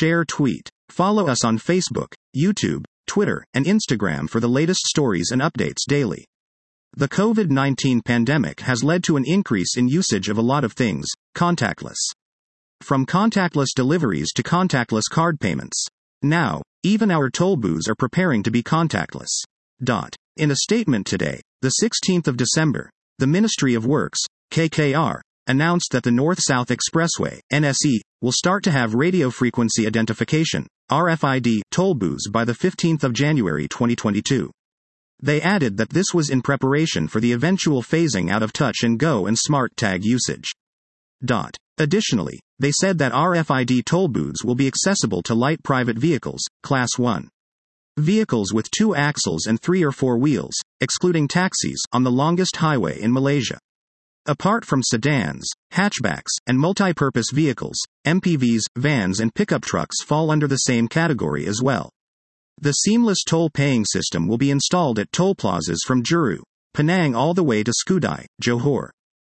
Share tweet. Follow us on Facebook, YouTube, Twitter, and Instagram for the latest stories and updates daily. The COVID-19 pandemic has led to an increase in usage of a lot of things, contactless. From contactless deliveries to contactless card payments. Now, even our toll booths are preparing to be contactless. In a statement today, the 16th of December, the Ministry of Works, KKR, announced that the North-South Expressway, NSE, will start to have radio frequency identification, RFID, toll booths by the 15th of January 2022. They added that this was in preparation for the eventual phasing out of touch and go and smart tag usage. Additionally, they said that RFID toll booths will be accessible to light private vehicles, Class 1. Vehicles with 2 axles and 3 or 4 wheels, excluding taxis, on the longest highway in Malaysia. Apart from sedans, hatchbacks, and multi-purpose vehicles, MPVs, vans and pickup trucks fall under the same category as well. The seamless toll paying system will be installed at toll plazas from Juru, Penang all the way to Skudai, Johor.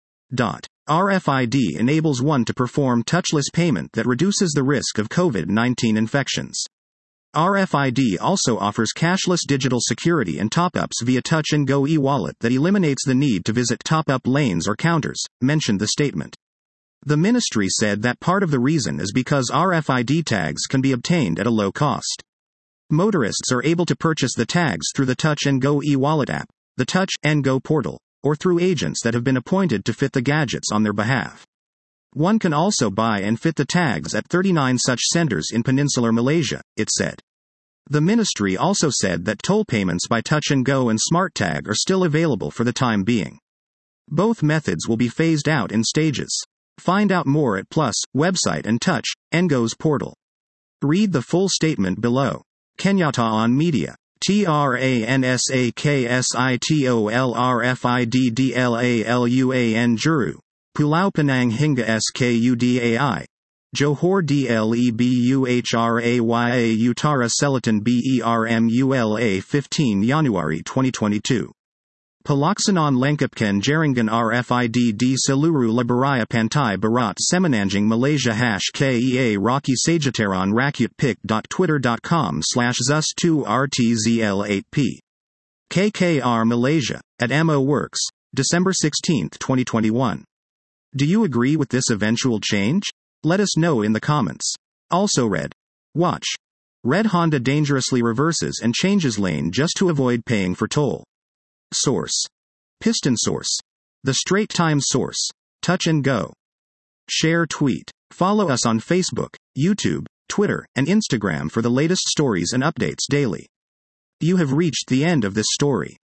RFID enables one to perform touchless payment that reduces the risk of COVID-19 infections. RFID also offers cashless digital security and top-ups via Touch and Go e-wallet that eliminates the need to visit top-up lanes or counters, mentioned the statement. The ministry said that part of the reason is because RFID tags can be obtained at a low cost. Motorists are able to purchase the tags through the Touch and Go e-wallet app, the Touch and Go portal, or through agents that have been appointed to fit the gadgets on their behalf. One can also buy and fit the tags at 39 such centers in peninsular Malaysia, it said. The ministry also said that toll payments by Touch and Go and Smart Tag are still available for the time being. Both methods will be phased out in stages. Find out more at Plus website and Touch and Go's portal. Read the full statement below. Kenyatta on Media. TRANSAKSITOLRFIDDLALUAN Juru. Pulau Penang hingga Skudai. Johor Dlebuhraya Utara Selatan Bermula 15 Januari 2022. Pelaksanaan lengkapkan jaringan RFID di seluruh lebuh pantai barat Semenanjung Malaysia #KEA Rocky Sajataran Rakyat pic.twitter.com/ZUS2RTZL8P. KKR Malaysia, at MO Works, December 16, 2021. Do you agree with this eventual change? Let us know in the comments. Also watch. Red Honda dangerously reverses and changes lane just to avoid paying for toll. Source. Piston Source. The Straight Time Source. Touch and Go. Share tweet. Follow us on Facebook, YouTube, Twitter, and Instagram for the latest stories and updates daily. You have reached the end of this story.